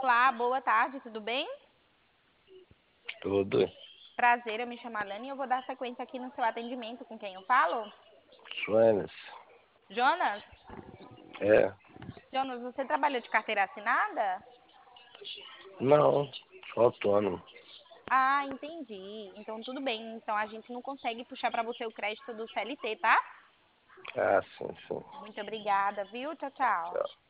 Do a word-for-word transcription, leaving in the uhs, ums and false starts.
Olá, boa tarde, tudo bem? Tudo. Prazer, eu me chamo Alane e eu vou dar sequência aqui no seu atendimento com quem eu falo. Suenes. Jonas? É. Jonas, você trabalha de carteira assinada? Não, sou autônomo. Ah, entendi. Então tudo bem. Então a gente não consegue puxar para você o crédito do C L T, tá? Ah, sim, sim. Muito obrigada, viu? Tchau, tchau.